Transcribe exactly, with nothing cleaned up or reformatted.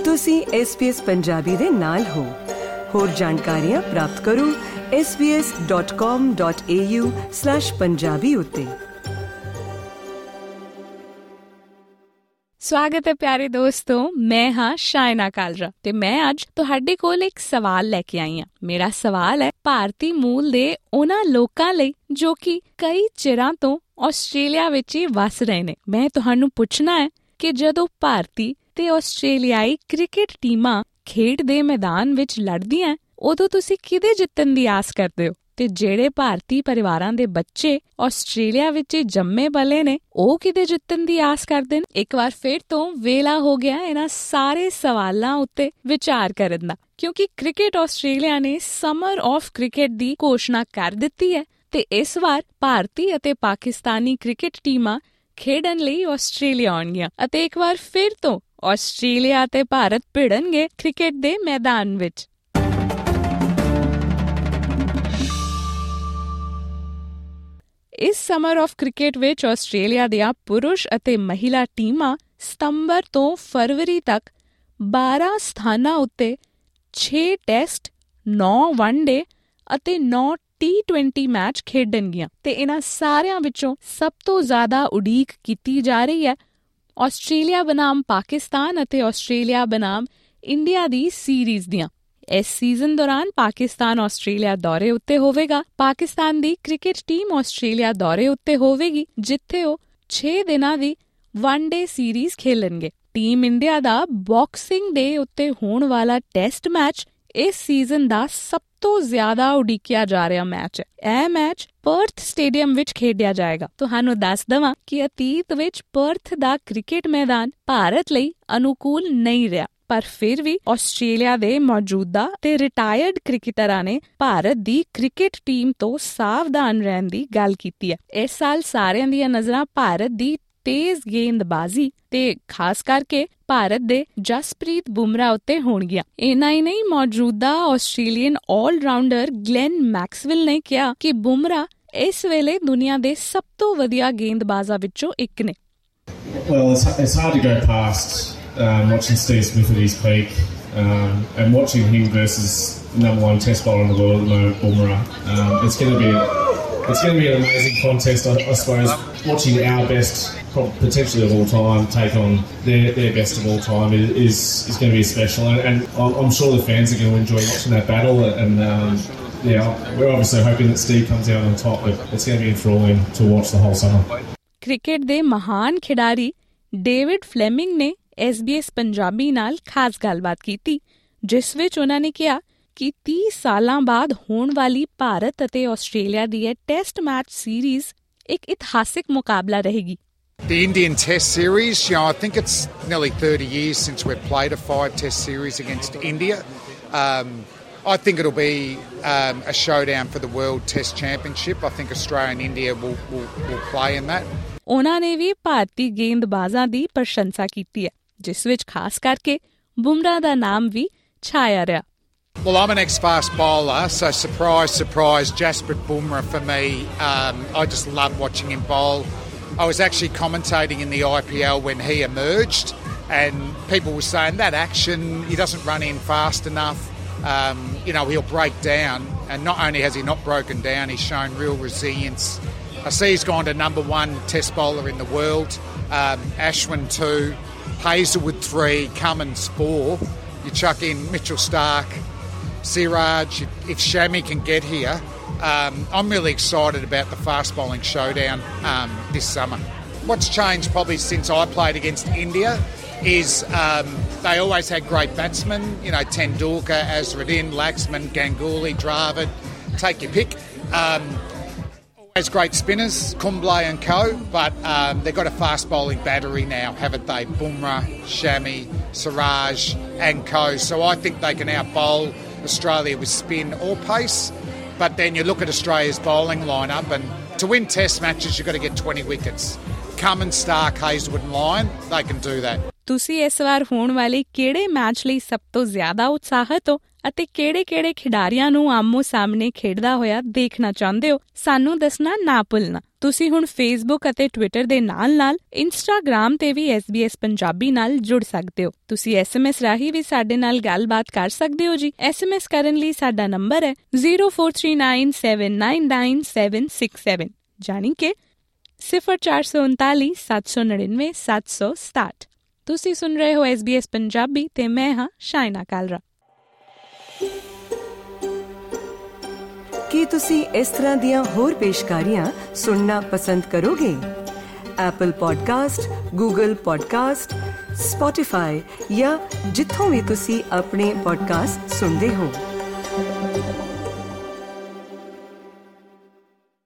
ਤੁਸੀਂ S B S Punjabi ਦੇ ਨਾਲ ਹੋ। ਹੋਰ ਜਾਣਕਾਰੀਆਂ ਪ੍ਰਾਪਤ ਕਰੋ S B S dot com dot A U slash Punjabi ਉੱਤੇ। ਸਵਾਗਤ ਹੈ ਪਿਆਰੇ ਦੋਸਤੋ, ਮੈਂ ਹਾਂ ਸ਼ਾਇਨਾ ਕਾਲਰਾ ਤੇ ਮੈਂ ਅੱਜ ਤੁਹਾਡੇ ਕੋਲ ਇੱਕ ਸਵਾਲ ਲੈ ਕੇ ਆਈ ਹਾਂ। ਮੇਰਾ ਸਵਾਲ ਹੈ ਭਾਰਤੀ ਮੂਲ ਦੇ ਉਹਨਾਂ ਲੋਕਾਂ ਲਈ ਜੋ ਕਿ ਕਈ ਚਿਰਾਂ ਤੋਂ ਆਸਟ੍ਰੇਲੀਆ ਵਿੱਚ ਹੀ ਵਸ ਰਹੇ ਨੇ। ਮੈਂ ਤੁਹਾਨੂੰ ਪੁੱਛਣਾ ਹੈ ਕਿ ਜਦੋਂ ਭਾਰਤੀ ਤੇ ਆਸਟ੍ਰੇਲੀਆਈ ਕ੍ਰਿਕਟ ਟੀਮਾਂ ਖੇਡ ਦੇ ਮੈਦਾਨ ਵਿੱਚ ਲੜਦੀਆਂ, ਉਦੋਂ ਤੁਸੀਂ ਕਿਹਦੇ ਜਿੱਤਣ ਦੀ ਆਸ ਕਰਦੇ ਹੋ? ਤੇ ਜਿਹੜੇ ਭਾਰਤੀ ਪਰਿਵਾਰਾਂ ਦੇ ਬੱਚੇ ਆਸਟ੍ਰੇਲੀਆ ਵਿੱਚ ਜੰਮੇ ਪਲੇ ਨੇ, ਉਹ ਕਿਹਦੇ ਜਿੱਤਣ ਦੀ ਆਸ ਕਰਦੇ ਨੇ? ਇੱਕ ਵਾਰ ਫਿਰ ਤੋਂ ਵੇਲਾ ਹੋ ਗਿਆ ਇਹਨਾਂ ਸਾਰੇ ਸਵਾਲਾਂ ਉੱਤੇ ਵਿਚਾਰ ਕਰਨ ਦਾ, ਕਿਉਂਕਿ ਕ੍ਰਿਕਟ ਆਸਟ੍ਰੇਲੀਆ ਨੇ ਸਮਰ ਆਫ ਕ੍ਰਿਕਟ ਦੀ ਘੋਸ਼ਣਾ ਕਰ ਦਿੱਤੀ ਹੈ ਤੇ ਇਸ ਵਾਰ ਭਾਰਤੀ ਅਤੇ ਪਾਕਿਸਤਾਨੀ ਕ੍ਰਿਕਟ ਟੀਮਾਂ ਖੇਡਣ ਲਈ ਆਸਟ੍ਰੇਲੀਆ ਆਉਣਗੀਆਂ ਅਤੇ ਇੱਕ ਵਾਰ ਫਿਰ ਤੋਂ ਆਸਟ੍ਰੇਲੀਆ ਤੇ ਭਾਰਤ ਭਿੜਨਗੇ ਕ੍ਰਿਕਟ ਦੇ ਮੈਦਾਨ ਵਿੱਚ। ਇਸ ਸਮਰ ਆਫ ਕ੍ਰਿਕਟ ਵਿੱਚ ਆਸਟ੍ਰੇਲੀਆ ਦੀਆਂ ਪੁਰਸ਼ ਅਤੇ ਮਹਿਲਾ ਟੀਮਾਂ ਸਤੰਬਰ ਤੋਂ ਫਰਵਰੀ ਤੱਕ ਬਾਰਾਂ ਸਥਾਨਾਂ ਉੱਤੇ ਛੇ ਟੈਸਟ, ਨੌ ਵਨਡੇ ਅਤੇ ਨੌ ਟੀ ਟਵੈਂਟੀ ਮੈਚ ਖੇਡਣਗੀਆਂ ਤੇ ਇਹਨਾਂ ਸਾਰਿਆਂ ਵਿੱਚੋਂ ਸਭ ਤੋਂ ਜ਼ਿਆਦਾ ਉਡੀਕ ਕੀਤੀ ਜਾ ਰਹੀ ਹੈ ਆਸਟ੍ਰੇਲੀਆ ਬਨਾਮ ਪਾਕਿਸਤਾਨ ਅਤੇ ਆਸਟ੍ਰੇਲੀਆ ਬਨਾਮ ਇੰਡੀਆ ਦੀ ਸੀਰੀਜ਼ ਦੀਆਂ। ਇਸ ਸੀਜ਼ਨ ਦੌਰਾਨ ਪਾਕਿਸਤਾਨ ਆਸਟ੍ਰੇਲੀਆ ਦੌਰੇ ਉੱਤੇ ਹੋਵੇਗਾ। ਪਾਕਿਸਤਾਨ ਦੀ ਕ੍ਰਿਕਟ ਟੀਮ ਆਸਟ੍ਰੇਲੀਆ ਦੌਰੇ ਉੱਤੇ ਹੋਵੇਗੀ, ਜਿੱਥੇ ਉਹ ਛੇ ਦਿਨਾਂ ਦੀ ਵਨ ਡੇ ਸੀਰੀਜ਼ ਖੇਲਣਗੇ। ਟੀਮ ਇੰਡੀਆ ਦਾ ਬਾਕਸਿੰਗ ਡੇ ਉੱਤੇ ਹੋਣ ਵਾਲਾ ਟੈਸਟ ਮੈਚ ਇਸ ਸੀਜ਼ਨ ਦਾ ਸਭ ਤੋਂ ਜ਼ਿਆਦਾ ਉਡੀਕਿਆ ਜਾ ਰਿਹਾ ਮੈਚ ਹੈ। ਇਹ ਮੈਚ ਪਰਥ ਸਟੇਡੀਅਮ ਵਿੱਚ ਖੇਡਿਆ ਜਾਏਗਾ। ਤੁਹਾਨੂੰ ਦੱਸ ਦਵਾਂ ਕਿ ਅਤੀਤ ਵਿੱਚ ਪਰਥ ਦਾ ਕ੍ਰਿਕਟ ਮੈਦਾਨ ਭਾਰਤ ਲਈ ਅਨੁਕੂਲ ਨਹੀਂ ਰਿਹਾ, ਪਰ ਫਿਰ ਵੀ ਆਸਟ੍ਰੇਲੀਆ ਦੇ ਮੌਜੂਦਾ ਤੇ ਰਿਟਾਇਰਡ ਕ੍ਰਿਕਟਰਾਂ ਨੇ ਭਾਰਤ ਦੀ ਕ੍ਰਿਕਟ ਟੀਮ ਤੋਂ ਸਾਵਧਾਨ ਰਹਿਣ ਦੀ ਗੱਲ ਕੀਤੀ ਹੈ। ਇਸ ਸਾਲ ਸਾਰਿਆਂ ਦੀਆਂ ਨਜ਼ਰਾਂ ਭਾਰਤ ਦੀ ਤੇਜ਼ ਗੇਂਦਬਾਜ਼ੀ ਤੇ ਖਾਸ ਕਰਕੇ ਭਾਰਤ ਦੇ ਜਸਪ੍ਰੀਤ ਬੁਮਰਾਹ ਉੱਤੇ ਹੋਣਗੀਆਂ। ਇੰਨਾ ਹੀ ਨਹੀਂ, ਮੌਜੂਦਾ ਆਸਟ੍ਰੇਲੀਅਨ ਆਲ-ਰਾਊਂਡਰ ਗਲੈਨ ਮੈਕਸਵੈਲ ਨੇ ਕਿਹਾ ਕਿ ਬੁਮਰਾਹ ਇਸ ਵੇਲੇ ਦੁਨੀਆ ਦੇ ਸਭ ਤੋਂ ਵਧੀਆ ਗੇਂਦਬਾਜ਼ਾਂ ਵਿੱਚੋਂ ਇੱਕ ਨੇ। Well, it's, it's hard to go past um, watching Steve Smith at his peak um, and watching him versus number one test bowler in the world at the moment, Bumrah. Um, it's going to be it's going to be an amazing contest, I, I suppose. Watching our best, potentially of all time, take on their, their best of all time is is, is going to be special, and, and I'm, I'm sure the fans are going to enjoy watching that battle. And um, yeah, we're obviously hoping that Steve comes out on top, but it's going to be enthralling to watch the whole summer. ਕ੍ਰਿਕਟ ਦੇ ਮਹਾਨ ਖਿਡਾਰੀ David Fleming ਨੇ S B S Punjabi ਨਾਲ ਖਾਸ ਗੱਲਬਾਤ ਕੀਤੀ, ਜਿਸ ਵਿੱਚ ਉਹਨਾਂ ਨੇ ਕਿਹਾ ਕਿ ਤੀਹ ਸਾਲਾਂ ਬਾਅਦ ਹੋਣ ਵਾਲੀ ਭਾਰਤ ਅਤੇ ਆਸਟ੍ਰੇਲੀਆ ਦੀ ਇਹ ਟੈਸਟ ਮੈਚ ਸੀਰੀਜ਼ ਇੱਕ ਇਤਿਹਾਸਿਕ ਮੁਕਾਬਲਾ ਰਹੇਗੀ। The Indian Test Series, you know, I think it's nearly thirty years since we've played a five Test series against India. Um, I think it'll be um, a showdown for the World Test Championship. I think Australia and India will, will, will play in that. ਉਹਨਾਂ ਨੇ ਵੀ ਭਾਰਤੀ ਗੇਂਦਬਾਜ਼ਾਂ ਦੀ ਪ੍ਰਸ਼ੰਸਾ ਕੀਤੀ ਹੈ, ਜਿਸ ਵਿੱਚ ਖਾਸ ਕਰਕੇ ਬੁਮਰਾਹ ਦਾ ਨਾਮ ਵੀ ਛਾਇਆ ਰਿਹਾ। Well, I'm an ex-fast bowler, so surprise, surprise, Jasprit Bumrah for me. Um, I just love watching him bowl. I was actually commentating in the I P L when he emerged, and people were saying that action, he doesn't run in fast enough. Um, you know, he'll break down, and not only has he not broken down, he's shown real resilience. I see he's gone to number one test bowler in the world. Um, Ashwin two, Hazlewood three, Cummins four. You chuck in Mitchell Starc, Siraj, if Shami can get here, um, I'm really excited about the fast bowling showdown um, this summer. What's changed probably since I played against India is um, they always had great batsmen, you know, Tendulkar, Azharuddin, Laxman, Ganguly, Dravid, take your pick. Um, always great spinners, Kumble and co, but um, they've got a fast bowling battery now, haven't they? Bumrah, Shami, Siraj and co. So I think they can out-bowl Australia with spin or pace, but then you look at Australia's bowling lineup, and to win test matches you've got to get twenty wickets. Cummins, Starc, Hazlewood and Lyon, they can do that. ਤੁਸੀਂ ਇਸ ਵਾਰ ਹੋਣ ਵਾਲੇ ਕਿਹੜੇ match ਲਈ ਸਭ ਤੋਂ ਜ਼ਿਆਦਾ ਉਤਸ਼ਾਹਿਤ ਹੋ? ਅਤੇ ਕਿਹੜੇ-ਕਿਹੜੇ ਖਿਡਾਰੀਆਂ ਨੂੰ ਆਮੋ ਸਾਹਮਣੇ ਖੇਡਦਾ ਹੋਇਆ ਦੇਖਣਾ ਚਾਹੁੰਦੇ ਹੋ, ਸਾਨੂੰ ਦੱਸਣਾ ਨਾ ਭੁੱਲਣਾ। ਤੁਸੀਂ ਹੁਣ ਫੇਸਬੁੱਕ ਅਤੇ ਟਵਿੱਟਰ ਦੇ ਨਾਲ-ਨਾਲ ਇੰਸਟਾਗ੍ਰਾਮ ਤੇ ਵੀ ਐਸ ਬੀ ਐਸ ਪੰਜਾਬੀ ਨਾਲ ਜੁੜ ਸਕਦੇ ਹੋ। ਤੁਸੀਂ ਐਸ ਐਮ ਐਸ ਰਾਹੀਂ ਵੀ ਸਾਡੇ ਨਾਲ ਗੱਲਬਾਤ ਕਰ ਸਕਦੇ ਹੋ ਜੀ। ਐਸ ਐਮ ਐਸ ਕਰਨ ਲਈ ਸਾਡਾ ਨੰਬਰ ਹੈ zero four three nine seven nine nine seven six seven, ਜਾਣੀ ਕਿ ਸਿਫਰ ਚਾਰ ਸੌ ਉਨਤਾਲੀ ਸੱਤ ਸੌ ਨੜਿਨਵੇਂ ਸੱਤ ਸੌ ਸਤਾਹਠ। ਤੁਸੀਂ ਸੁਣ ਰਹੇ ਹੋ ਐਸ ਬੀ ਐਸ ਪੰਜਾਬੀ ਤੇ ਮੈਂ ਹਾਂ ਸ਼ਾਇਨਾ ਕਾਲਰਾ। ਕੀ ਤੁਸੀਂ ਇਸ ਤਰ੍ਹਾਂ ਦੀਆਂ ਹੋਰ ਪੇਸ਼ਕਾਰੀਆਂ ਸੁਣਨਾ ਪਸੰਦ ਕਰੋਗੇ? Apple podcast, Google podcast, Spotify ਜਾਂ ਜਿੱਥੋਂ ਵੀ ਤੁਸੀਂ ਆਪਣੇ ਪੋਡਕਾਸਟ ਸੁਣਦੇ ਹੋ।